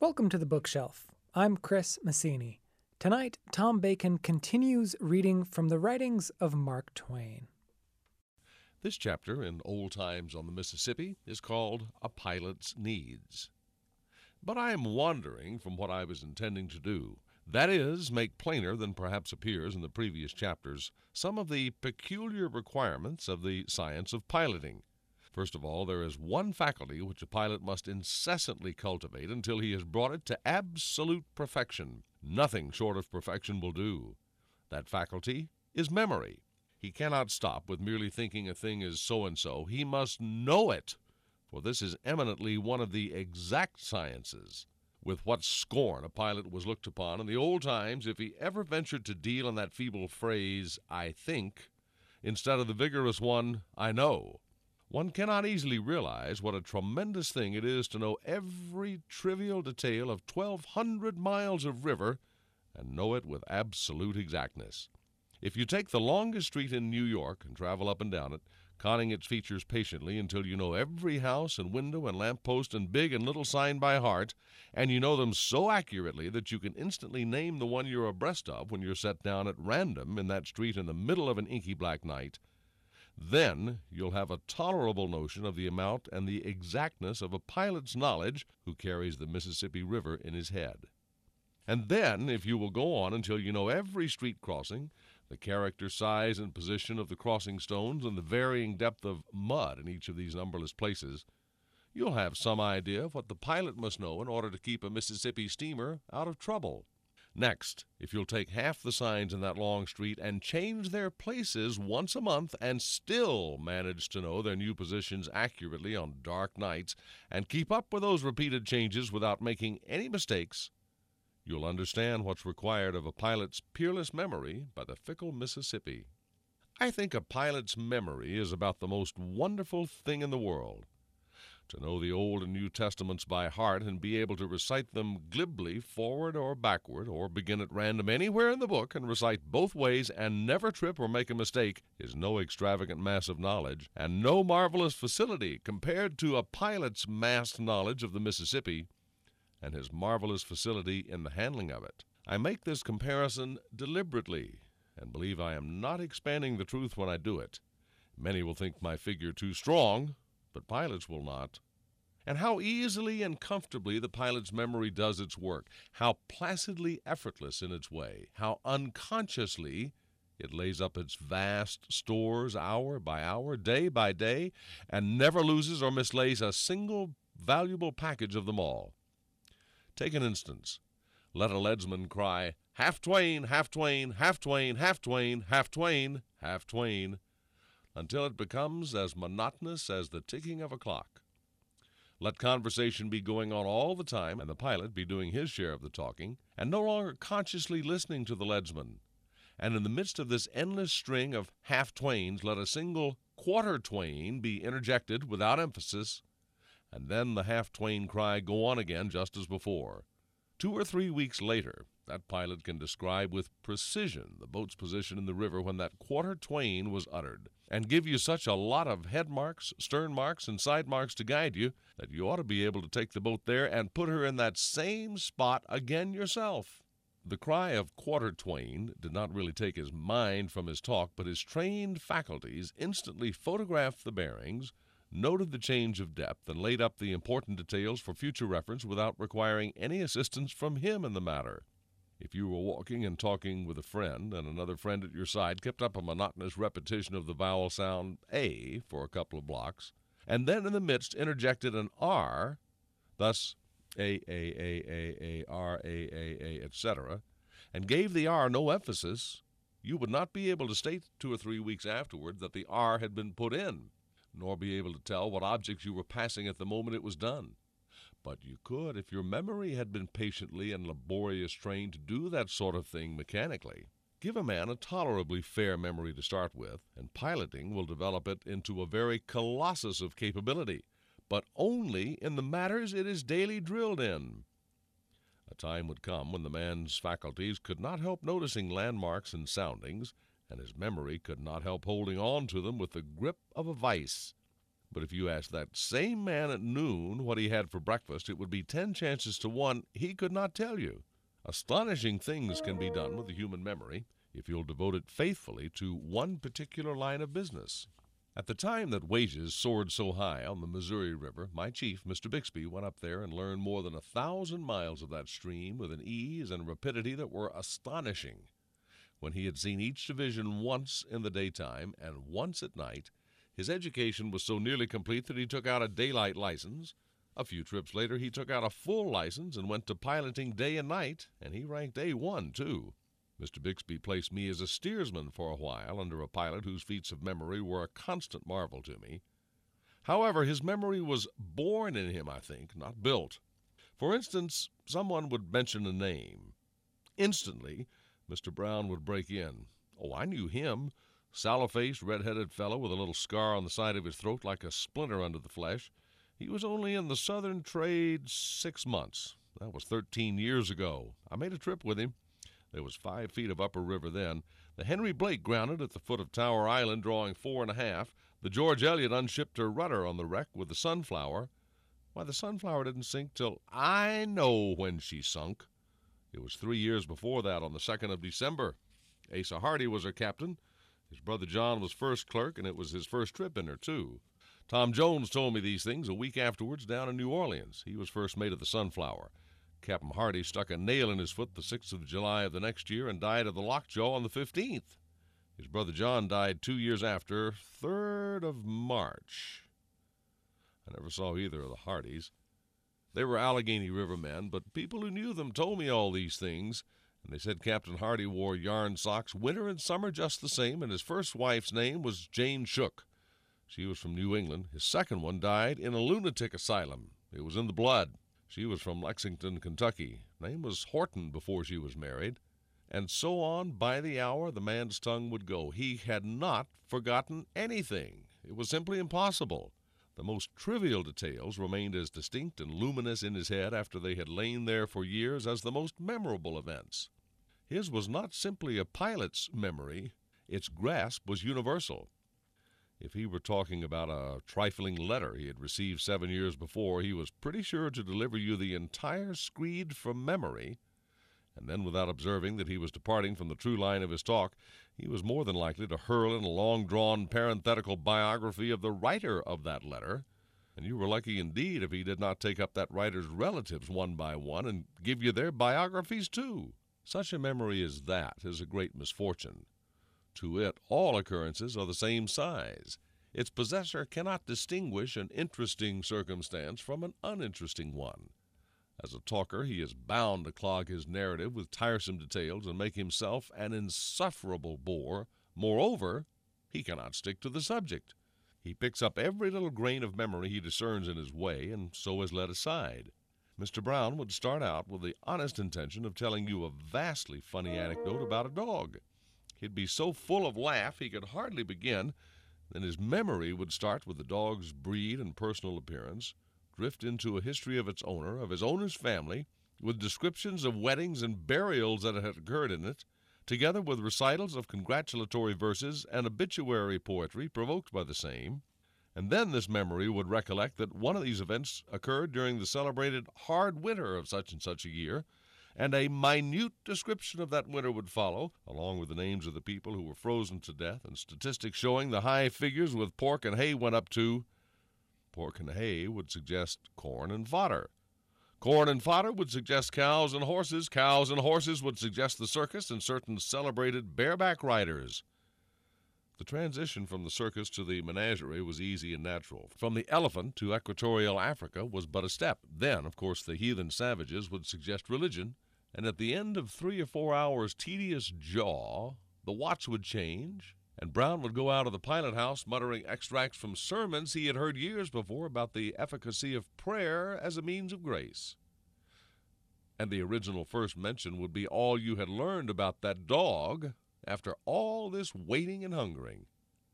Welcome to the Bookshelf. I'm Chris Massini. Tonight, Tom Bacon continues reading from the writings of Mark Twain. This chapter in Old Times on the Mississippi is called A Pilot's Needs. But I am wandering from what I was intending to do. That is, make plainer than perhaps appears in the previous chapters some of the peculiar requirements of the science of piloting. First of all, there is one faculty which a pilot must incessantly cultivate until he has brought it to absolute perfection. Nothing short of perfection will do. That faculty is memory. He cannot stop with merely thinking a thing is so-and-so. He must know it, for this is eminently one of the exact sciences. With what scorn a pilot was looked upon in the old times if he ever ventured to deal in that feeble phrase, I think, instead of the vigorous one, I know. One cannot easily realize what a tremendous thing it is to know every trivial detail of 1,200 miles of river and know it with absolute exactness. If you take the longest street in New York and travel up and down it, conning its features patiently until you know every house and window and lamp-post and big and little sign by heart, and you know them so accurately that you can instantly name the one you're abreast of when you're set down at random in that street in the middle of an inky black night, then you'll have a tolerable notion of the amount and the exactness of a pilot's knowledge who carries the Mississippi River in his head. And then, if you will go on until you know every street crossing, the character, size, and position of the crossing stones, and the varying depth of mud in each of these numberless places, you'll have some idea of what the pilot must know in order to keep a Mississippi steamer out of trouble. Next, if you'll take half the signs in that long street and change their places once a month and still manage to know their new positions accurately on dark nights and keep up with those repeated changes without making any mistakes, you'll understand what's required of a pilot's peerless memory by the fickle Mississippi. I think a pilot's memory is about the most wonderful thing in the world. To know the Old and New Testaments by heart and be able to recite them glibly forward or backward, or begin at random anywhere in the book and recite both ways and never trip or make a mistake, is no extravagant mass of knowledge, and no marvelous facility compared to a pilot's massed knowledge of the Mississippi and his marvelous facility in the handling of it. I make this comparison deliberately, and believe I am not expanding the truth when I do it. Many will think my figure too strong, but pilots will not. And how easily and comfortably the pilot's memory does its work, how placidly effortless in its way, how unconsciously it lays up its vast stores hour by hour, day by day, and never loses or mislays a single valuable package of them all. Take an instance. Let a leadsman cry, "Half Twain, half Twain, half Twain, half Twain, half Twain, half Twain," until it becomes as monotonous as the ticking of a clock. Let conversation be going on all the time, and the pilot be doing his share of the talking, and no longer consciously listening to the leadsman. And in the midst of this endless string of half-twains, let a single quarter-twain be interjected without emphasis, and then the half-twain cry go on again just as before. 2 or 3 weeks later, that pilot can describe with precision the boat's position in the river when that quarter-twain was uttered, and give you such a lot of head marks, stern marks, and side marks to guide you that you ought to be able to take the boat there and put her in that same spot again yourself. The cry of quarter-twain did not really take his mind from his talk, but his trained faculties instantly photographed the bearings, noted the change of depth, and laid up the important details for future reference without requiring any assistance from him in the matter. If you were walking and talking with a friend, and another friend at your side kept up a monotonous repetition of the vowel sound A for a couple of blocks, and then in the midst interjected an R, thus A, R, A, etc., and gave the R no emphasis, you would not be able to state 2 or 3 weeks afterward that the R had been put in, nor be able to tell what objects you were passing at the moment it was done. But you could if your memory had been patiently and laboriously trained to do that sort of thing mechanically. Give a man a tolerably fair memory to start with, and piloting will develop it into a very colossus of capability, but only in the matters it is daily drilled in. A time would come when the man's faculties could not help noticing landmarks and soundings, and his memory could not help holding on to them with the grip of a vice. But if you asked that same man at noon what he had for breakfast, it would be 10 chances to 1 he could not tell you. Astonishing things can be done with the human memory if you'll devote it faithfully to one particular line of business. At the time that wages soared so high on the Missouri River, my chief, Mr. Bixby, went up there and learned more than 1,000 miles of that stream with an ease and rapidity that were astonishing. When he had seen each division once in the daytime and once at night, his education was so nearly complete that he took out a daylight license. A few trips later, he took out a full license and went to piloting day and night, and he ranked A1, too. Mr. Bixby placed me as a steersman for a while under a pilot whose feats of memory were a constant marvel to me. However, his memory was born in him, I think, not built. For instance, someone would mention a name. Instantly, Mr. Brown would break in. Oh, I knew him. Sallow-faced, red-headed fellow with a little scar on the side of his throat like a splinter under the flesh. He was only in the Southern trade 6 months. That was 13 years ago. I made a trip with him. There was 5 feet of upper river then. The Henry Blake grounded at the foot of Tower Island, drawing 4.5. The George Elliott unshipped her rudder on the wreck with the Sunflower. Why, the Sunflower didn't sink till I know when she sunk. It was 3 years before that, on the 2nd of December. Asa Hardy was her captain. His brother John was first clerk, and it was his first trip in her, too. Tom Jones told me these things a week afterwards down in New Orleans. He was first mate of the Sunflower. Captain Hardy stuck a nail in his foot the 6th of July of the next year and died of the lockjaw on the 15th. His brother John died 2 years after, 3rd of March. I never saw either of the Hardys. They were Allegheny River men, but people who knew them told me all these things, and they said Captain Hardy wore yarn socks winter and summer just the same, and his first wife's name was Jane Shook. She was from New England. His second one died in a lunatic asylum. It was in the blood. She was from Lexington, Kentucky. Name was Horton before she was married. And so on by the hour the man's tongue would go. He had not forgotten anything. It was simply impossible. The most trivial details remained as distinct and luminous in his head after they had lain there for years as the most memorable events. His was not simply a pilot's memory. Its grasp was universal. If he were talking about a trifling letter he had received 7 years before, he was pretty sure to deliver you the entire screed from memory, and then without observing that he was departing from the true line of his talk, he was more than likely to hurl in a long-drawn parenthetical biography of the writer of that letter, and you were lucky indeed if he did not take up that writer's relatives one by one and give you their biographies too. Such a memory as that is a great misfortune. To it, all occurrences are the same size. Its possessor cannot distinguish an interesting circumstance from an uninteresting one. As a talker, he is bound to clog his narrative with tiresome details and make himself an insufferable bore. Moreover, he cannot stick to the subject. He picks up every little grain of memory he discerns in his way, and so is led aside. Mr. Brown would start out with the honest intention of telling you a vastly funny anecdote about a dog. He'd be so full of laugh he could hardly begin. Then his memory would start with the dog's breed and personal appearance, drift into a history of its owner, of his owner's family, with descriptions of weddings and burials that had occurred in it, together with recitals of congratulatory verses and obituary poetry provoked by the same. And then this memory would recollect that one of these events occurred during the celebrated hard winter of such and such a year, and a minute description of that winter would follow, along with the names of the people who were frozen to death and statistics showing the high figures with pork and hay went up to. Pork and hay would suggest corn and fodder. Corn and fodder would suggest cows and horses. Cows and horses would suggest the circus and certain celebrated bareback riders. The transition from the circus to the menagerie was easy and natural. From the elephant to equatorial Africa was but a step. Then, of course, the heathen savages would suggest religion, and at the end of 3 or 4 hours' tedious jaw, the watch would change, and Brown would go out of the pilot-house muttering extracts from sermons he had heard years before about the efficacy of prayer as a means of grace. And the original first mention would be all you had learned about that dog after all this waiting and hungering.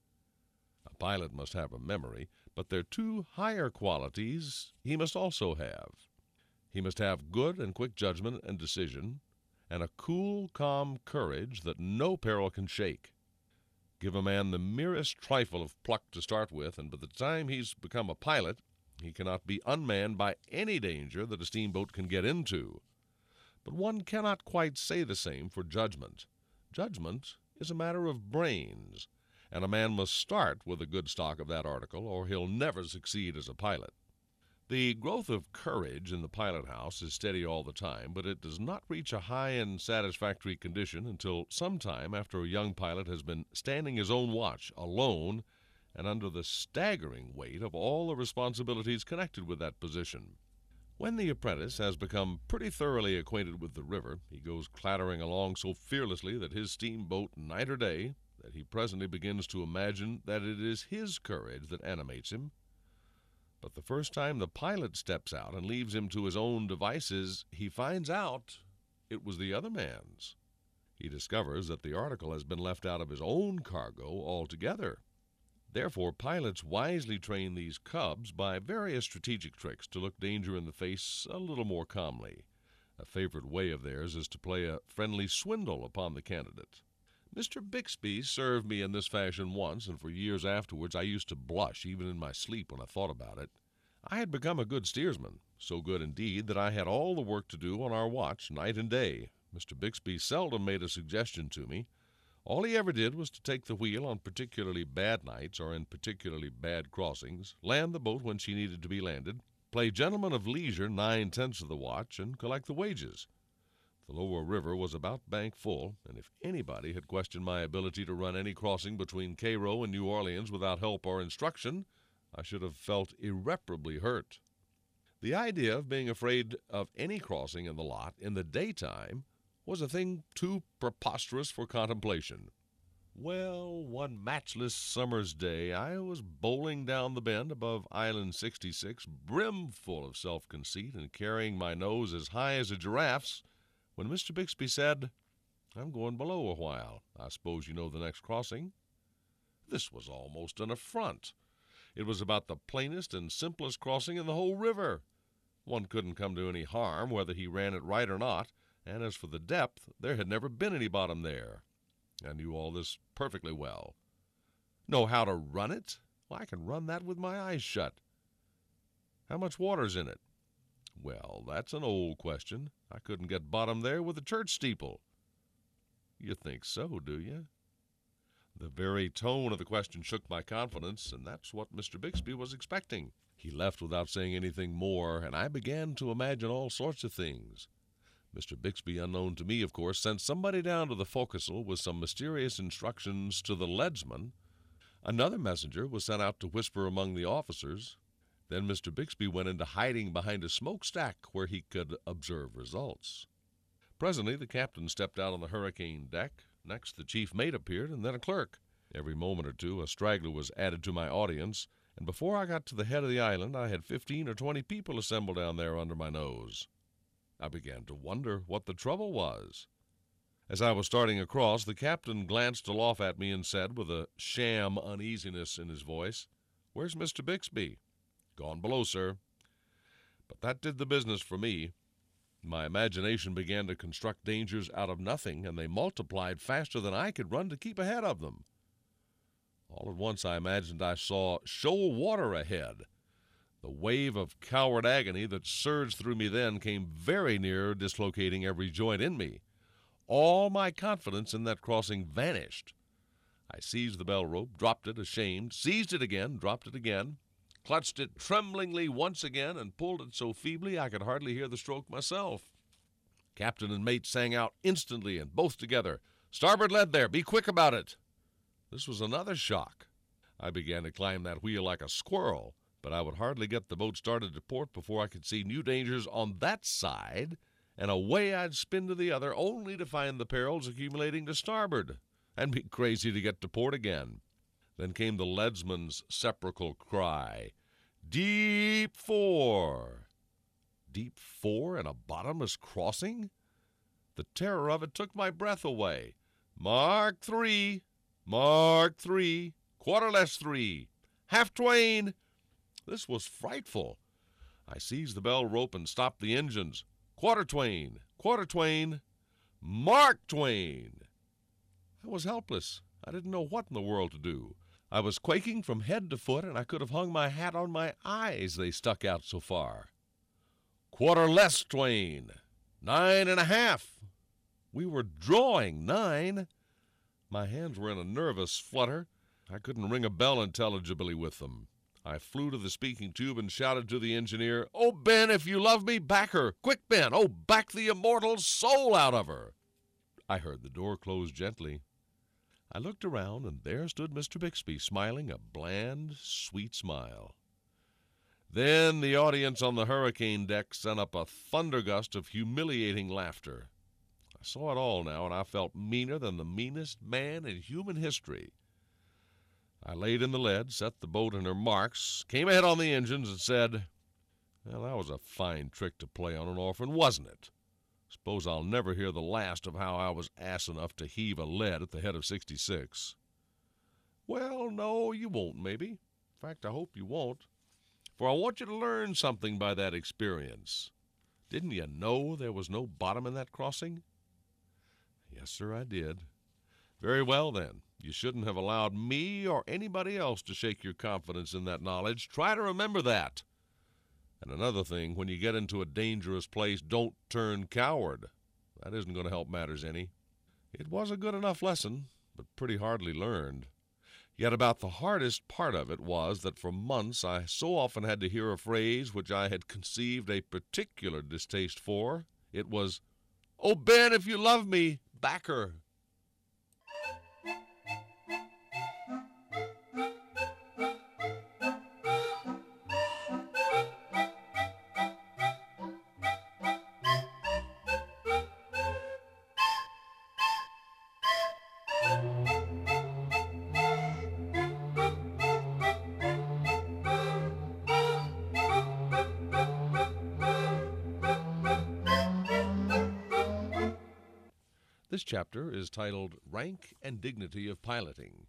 A pilot must have a memory, but there are 2 higher qualities he must also have. He must have good and quick judgment and decision, and a cool, calm courage that no peril can shake. Give a man the merest trifle of pluck to start with, and by the time he's become a pilot, he cannot be unmanned by any danger that a steamboat can get into. But one cannot quite say the same for judgment. Judgment is a matter of brains, and a man must start with a good stock of that article, or he'll never succeed as a pilot. The growth of courage in the pilot house is steady all the time, but it does not reach a high and satisfactory condition until some time after a young pilot has been standing his own watch, alone, and under the staggering weight of all the responsibilities connected with that position. When the apprentice has become pretty thoroughly acquainted with the river, he goes clattering along so fearlessly that his steamboat, night or day, that he presently begins to imagine that it is his courage that animates him. But the first time the pilot steps out and leaves him to his own devices, he finds out it was the other man's. He discovers that the article has been left out of his own cargo altogether. Therefore, pilots wisely train these cubs by various strategic tricks to look danger in the face a little more calmly. A favorite way of theirs is to play a friendly swindle upon the candidate. Mr. Bixby served me in this fashion once, and for years afterwards I used to blush even in my sleep when I thought about it. I had become a good steersman, so good indeed that I had all the work to do on our watch night and day. Mr. Bixby seldom made a suggestion to me. All he ever did was to take the wheel on particularly bad nights or in particularly bad crossings, land the boat when she needed to be landed, play gentleman of leisure 9/10 of the watch, and collect the wages. The lower river was about bank full, and if anybody had questioned my ability to run any crossing between Cairo and New Orleans without help or instruction, I should have felt irreparably hurt. The idea of being afraid of any crossing in the lot in the daytime was a thing too preposterous for contemplation. Well, one matchless summer's day, I was bowling down the bend above Island 66, brimful of self-conceit and carrying my nose as high as a giraffe's, when Mr. Bixby said, "I'm going below a while. I suppose you know the next crossing?" This was almost an affront. It was about the plainest and simplest crossing in the whole river. One couldn't come to any harm whether he ran it right or not, and as for the depth, there had never been any bottom there. I knew all this perfectly well. Know how to run it? Well, I can run that with my eyes shut. How much water's in it? Well, that's an old question. I couldn't get bottom there with a church steeple. You think so, do you? The very tone of the question shook my confidence, and that's what Mr. Bixby was expecting. He left without saying anything more, and I began to imagine all sorts of things. Mr. Bixby, unknown to me, of course, sent somebody down to the forecastle with some mysterious instructions to the leadsman. Another messenger was sent out to whisper among the officers. Then Mr. Bixby went into hiding behind a smokestack where he could observe results. Presently the captain stepped out on the hurricane deck. Next the chief mate appeared, and then a clerk. Every moment or two a straggler was added to my audience, and before I got to the head of the island I had 15 or 20 people assembled down there under my nose. I began to wonder what the trouble was. As I was starting across, the captain glanced aloft at me and said, with a sham uneasiness in his voice, "Where's Mr. Bixby?" "Gone below, sir." But that did the business for me. My imagination began to construct dangers out of nothing, and they multiplied faster than I could run to keep ahead of them. All at once I imagined I saw shoal water ahead. The wave of coward agony that surged through me then came very near dislocating every joint in me. All my confidence in that crossing vanished. I seized the bell rope, dropped it ashamed, seized it again, dropped it again, clutched it tremblingly once again, and pulled it so feebly I could hardly hear the stroke myself. Captain and mate sang out instantly and both together, "Starboard lead there! Be quick about it!" This was another shock. I began to climb that wheel like a squirrel, but I would hardly get the boat started to port before I could see new dangers on that side, and away I'd spin to the other, only to find the perils accumulating to starboard, and be crazy to get to port again. Then came the leadsman's sepulchral cry, "Deep 4!" Deep 4 in a bottomless crossing? The terror of it took my breath away. "Mark 3! Mark 3! Quarter less 3! Half twain!" This was frightful. I seized the bell rope and stopped the engines. "Quarter twain! Quarter twain! Mark twain!" I was helpless. I didn't know what in the world to do. I was quaking from head to foot, and I could have hung my hat on my eyes, they stuck out so far. "Quarter less, Twain. 9.5. We were drawing 9. My hands were in a nervous flutter. I couldn't ring a bell intelligibly with them. I flew to the speaking tube and shouted to the engineer, "Oh, Ben, if you love me, back her! Quick, Ben! Oh, back the immortal soul out of her!" I heard the door close gently. I looked around, and there stood Mr. Bixby, smiling a bland, sweet smile. Then the audience on the hurricane deck sent up a thundergust of humiliating laughter. I saw it all now, and I felt meaner than the meanest man in human history. I laid in the lead, set the boat in her marks, came ahead on the engines, and said, "Well, that was a fine trick to play on an orphan, wasn't it? Suppose I'll never hear the last of how I was ass enough to heave a lead at the head of 66. Well, no, you won't, maybe. In fact, I hope you won't. For I want you to learn something by that experience. Didn't you know there was no bottom in that crossing?" Yes, sir, I did. Very well, then. You shouldn't have allowed me or anybody else to shake your confidence in that knowledge. Try to remember that. And another thing, when you get into a dangerous place, don't turn coward. That isn't going to help matters any. It was a good enough lesson, but pretty hardly learned. Yet about the hardest part of it was that for months I so often had to hear a phrase which I had conceived a particular distaste for. It was, "Oh, Ben, if you love me, back her." This chapter is titled Rank and Dignity of Piloting.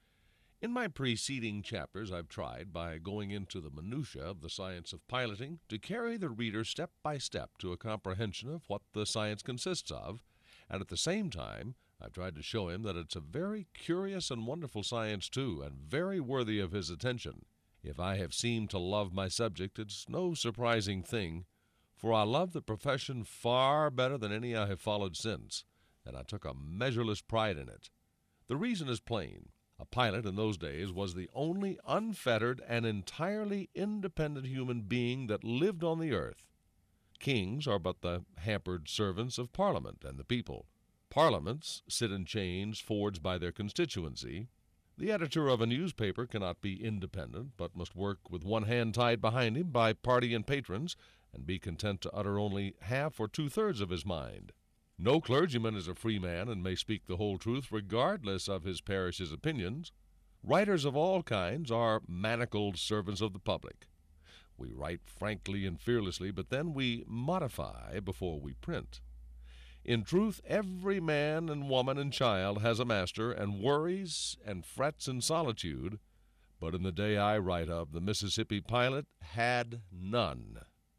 In my preceding chapters, I've tried, by going into the minutiae of the science of piloting, to carry the reader step by step to a comprehension of what the science consists of, and at the same time, I've tried to show him that it's a very curious and wonderful science, too, and very worthy of his attention. If I have seemed to love my subject, it's no surprising thing, for I love the profession far better than any I have followed since, and I took a measureless pride in it. The reason is plain. A pilot in those days was the only unfettered and entirely independent human being that lived on the earth. Kings are but the hampered servants of Parliament and the people. Parliaments sit in chains forged by their constituency. The editor of a newspaper cannot be independent, but must work with one hand tied behind him by party and patrons, and be content to utter only half or two-thirds of his mind. No clergyman is a free man and may speak the whole truth regardless of his parish's opinions. Writers of all kinds are manacled servants of the public. We write frankly and fearlessly, but then we modify before we print. In truth, every man and woman and child has a master and worries and frets in solitude, but in the day I write of, the Mississippi pilot had none.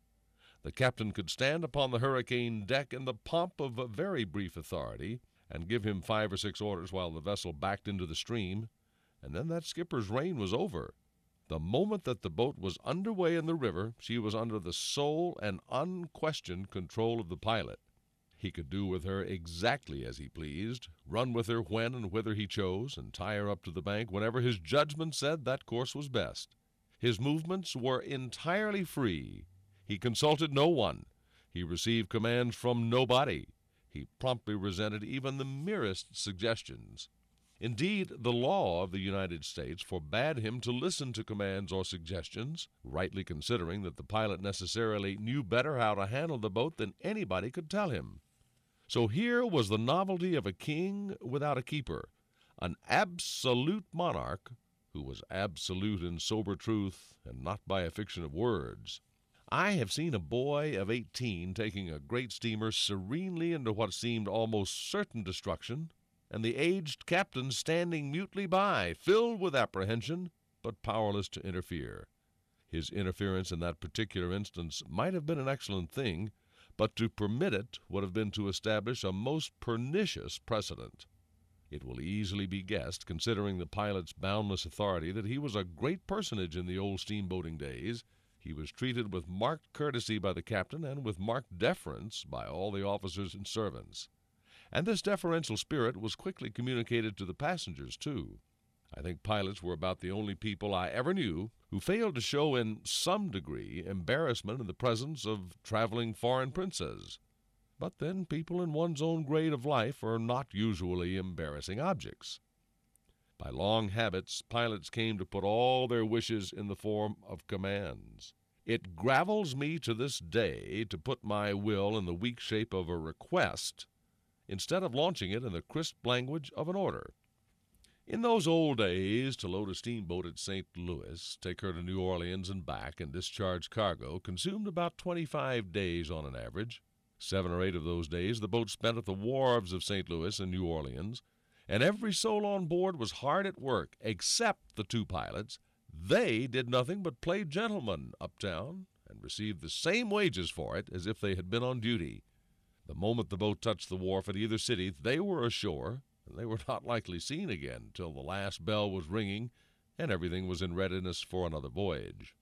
The captain could stand upon the hurricane deck in the pomp of a very brief authority and give him 5 or 6 orders while the vessel backed into the stream, and then that skipper's reign was over. The moment that the boat was underway in the river, she was under the sole and unquestioned control of the pilot. He could do with her exactly as he pleased, run with her when and whither he chose, and tie her up to the bank whenever his judgment said that course was best. His movements were entirely free. He consulted no one. He received commands from nobody. He promptly resented even the merest suggestions. Indeed, the law of the United States forbade him to listen to commands or suggestions, rightly considering that the pilot necessarily knew better how to handle the boat than anybody could tell him. So here was the novelty of a king without a keeper, an absolute monarch who was absolute in sober truth and not by a fiction of words. I have seen a boy of 18 taking a great steamer serenely into what seemed almost certain destruction, and the aged captain standing mutely by, filled with apprehension, but powerless to interfere. His interference in that particular instance might have been an excellent thing, but to permit it would have been to establish a most pernicious precedent. It will easily be guessed, considering the pilot's boundless authority, that he was a great personage in the old steamboating days. He was treated with marked courtesy by the captain and with marked deference by all the officers and servants. And this deferential spirit was quickly communicated to the passengers, too. I think pilots were about the only people I ever knew who failed to show in some degree embarrassment in the presence of traveling foreign princes. But then people in one's own grade of life are not usually embarrassing objects. By long habits, pilots came to put all their wishes in the form of commands. It gravels me to this day to put my will in the weak shape of a request instead of launching it in the crisp language of an order. In those old days, to load a steamboat at St. Louis, take her to New Orleans and back, and discharge cargo consumed about 25 days on an average. 7 or 8 of those days the boat spent at the wharves of St. Louis and New Orleans, and every soul on board was hard at work, except the 2 pilots. They did nothing but play gentlemen uptown and received the same wages for it as if they had been on duty. The moment the boat touched the wharf at either city, they were ashore, and they were not likely seen again till the last bell was ringing and everything was in readiness for another voyage.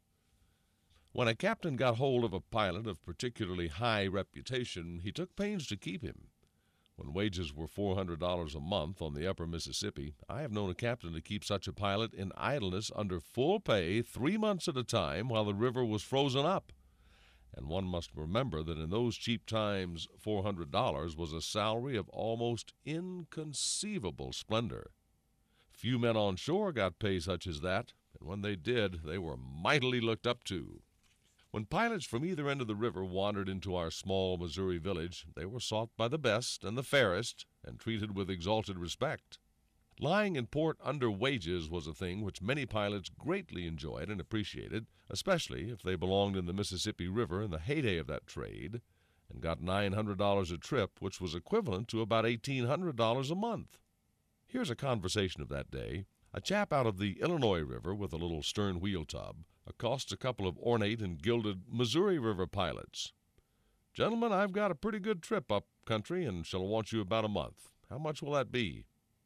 When a captain got hold of a pilot of particularly high reputation, he took pains to keep him. When wages were $400 a month on the upper Mississippi, I have known a captain to keep such a pilot in idleness under full pay 3 months at a time while the river was frozen up. And one must remember that in those cheap times $400 was a salary of almost inconceivable splendor. Few men on shore got pay such as that, and when they did, they were mightily looked up to. When pilots from either end of the river wandered into our small Missouri village, they were sought by the best and the fairest and treated with exalted respect. Lying in port under wages was a thing which many pilots greatly enjoyed and appreciated, especially if they belonged in the Mississippi River in the heyday of that trade, and got $900 a trip, which was equivalent to about $1,800 a month. Here's a conversation of that day. A chap out of the Illinois River with a little stern wheel tub accosts a couple of ornate and gilded Missouri River pilots. "Gentlemen, I've got a pretty good trip up country and shall want you about a month. How much will that be?"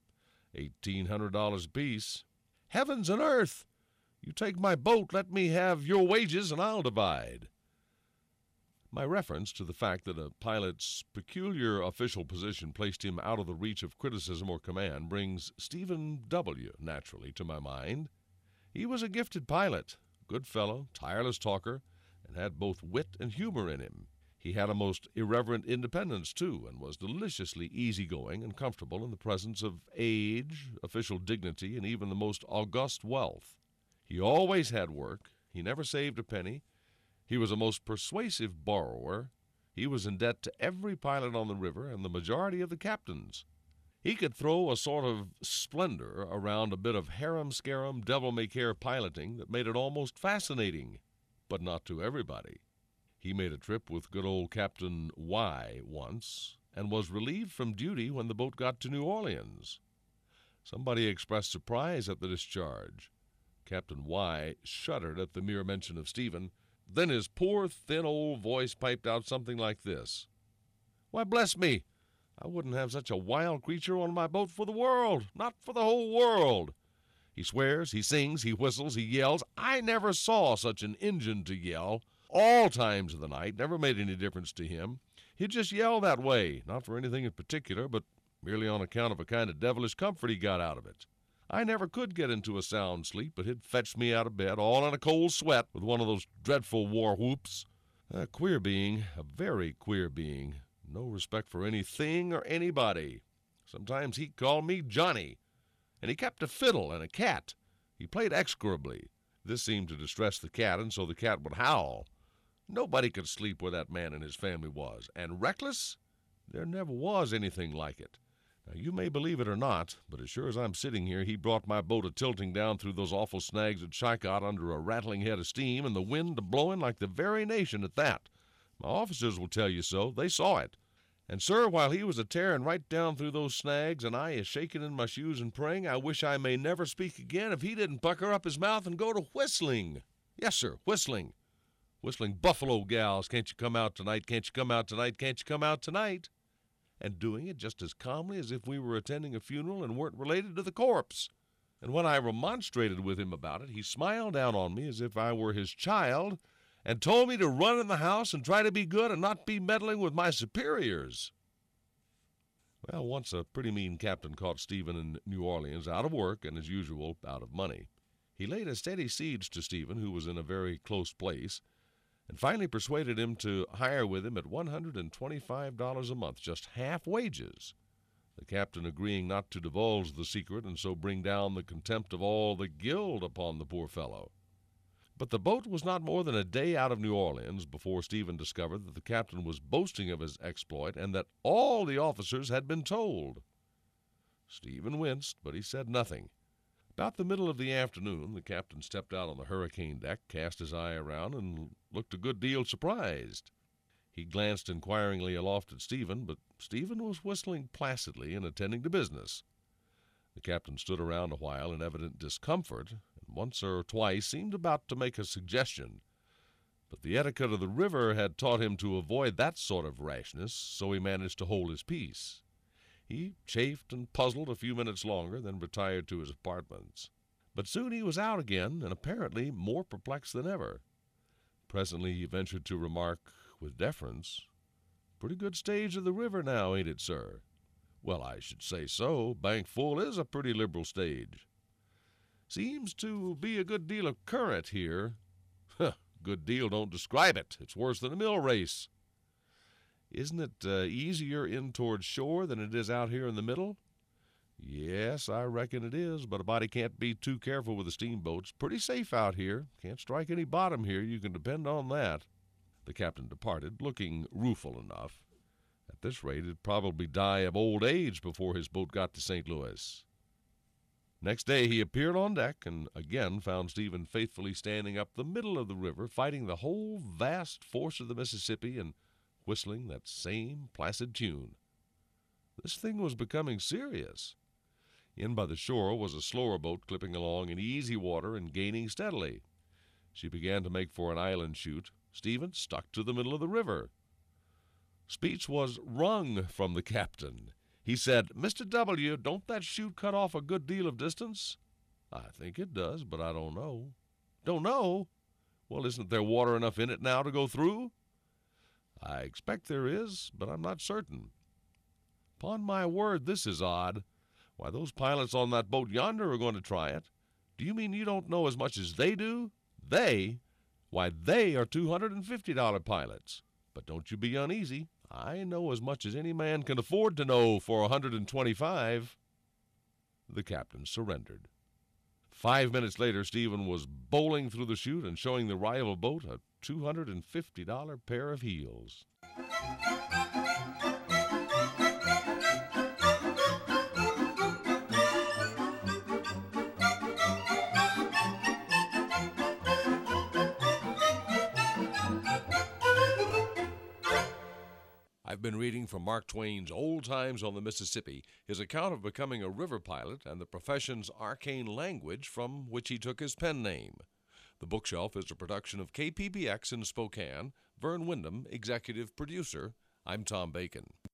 $1,800 apiece. "Heavens and earth! You take my boat, let me have your wages, and I'll divide." My reference to the fact that a pilot's peculiar official position placed him out of the reach of criticism or command brings Stephen W. naturally to my mind. He was a gifted pilot, good fellow, tireless talker, and had both wit and humor in him. He had a most irreverent independence, too, and was deliciously easygoing and comfortable in the presence of age, official dignity, and even the most august wealth. He always had work. He never saved a penny. He was a most persuasive borrower. He was in debt to every pilot on the river and the majority of the captains. He could throw a sort of splendor around a bit of harum-scarum, devil-may-care piloting that made it almost fascinating, but not to everybody. He made a trip with good old Captain Y once, and was relieved from duty when the boat got to New Orleans. Somebody expressed surprise at the discharge. Captain Y shuddered at the mere mention of Stephen. Then his poor, thin old voice piped out something like this: "Why, bless me, I wouldn't have such a wild creature on my boat for the world, not for the whole world. He swears, he sings, he whistles, he yells. I never saw such an Injun to yell. All times of the night, never made any difference to him. He'd just yell that way, not for anything in particular, but merely on account of a kind of devilish comfort he got out of it. I never could get into a sound sleep, but he'd fetch me out of bed, all in a cold sweat, with one of those dreadful war whoops. A queer being, a very queer being. No respect for anything or anybody. Sometimes he'd call me Johnny. And he kept a fiddle and a cat. He played execrably. This seemed to distress the cat, and so the cat would howl. Nobody could sleep where that man and his family was. And reckless? There never was anything like it. Now, you may believe it or not, but as sure as I'm sitting here, he brought my boat a-tilting down through those awful snags at Chicot under a rattling head of steam, and the wind a-blowing like the very nation at that. My officers will tell you so. They saw it. And, sir, while he was a-tearing right down through those snags, and I a-shaking in my shoes and praying I wish I may never speak again if he didn't pucker up his mouth and go to whistling. Yes, sir, whistling. Whistling buffalo gals, can't you come out tonight, can't you come out tonight, can't you come out tonight? and doing it just as calmly as if we were attending a funeral and weren't related to the corpse. And when I remonstrated with him about it, he smiled down on me as if I were his child and told me to run in the house and try to be good and not be meddling with my superiors. Well, once a pretty mean captain caught Stephen in New Orleans out of work and, as usual, out of money. He laid a steady siege to Stephen, who was in a very close place, and finally persuaded him to hire with him at $125 a month, just half wages, the captain agreeing not to divulge the secret and so bring down the contempt of all the guild upon the poor fellow. But the boat was not more than a day out of New Orleans before Stephen discovered that the captain was boasting of his exploit and that all the officers had been told. Stephen winced, but he said nothing. About the middle of the afternoon, the captain stepped out on the hurricane deck, cast his eye around, and looked a good deal surprised. He glanced inquiringly aloft at Stephen, but Stephen was whistling placidly and attending to business. The captain stood around a while in evident discomfort, and once or twice seemed about to make a suggestion. But the etiquette of the river had taught him to avoid that sort of rashness, so he managed to hold his peace. He chafed and puzzled a few minutes longer, then retired to his apartments. But soon he was out again, and apparently more perplexed than ever. Presently he ventured to remark, with deference, "Pretty good stage of the river now, ain't it, sir?" "Well, I should say so. Bank Full is a pretty liberal stage." "Seems to be a good deal of current here." "Good deal don't describe it. It's worse than a mill race." "Isn't it easier in toward shore than it is out here in the middle?" "Yes, I reckon it is, but a body can't be too careful with the steamboats. Pretty safe out here. Can't strike any bottom here, you can depend on that." The captain departed, looking rueful enough. At this rate, he'd probably die of old age before his boat got to St. Louis. Next day he appeared on deck and again found Stephen faithfully standing up the middle of the river, fighting the whole vast force of the Mississippi and whistling that same placid tune. This thing was becoming serious. In by the shore was a slower boat clipping along in easy water and gaining steadily. She began to make for an island chute. Stephen stuck to the middle of the river. Speech was wrung from the captain. He said, "Mr. W., don't that chute cut off a good deal of distance?" "I think it does, but I don't know." "Don't know? Well, isn't there water enough in it now to go through?" "I expect there is, but I'm not certain." "Upon my word, this is odd. Why, those pilots on that boat yonder are going to try it. Do you mean you don't know as much as they do? They? Why, they are $250 pilots. But don't you be uneasy. I know as much as any man can afford to know for $125. The captain surrendered. 5 minutes later, Stephen was bowling through the chute and showing the rival boat a $250 pair of heels. I've been reading from Mark Twain's Old Times on the Mississippi, his account of becoming a river pilot and the profession's arcane language from which he took his pen name. The Bookshelf is a production of KPBX in Spokane. Vern Windham, executive producer. I'm Tom Bacon.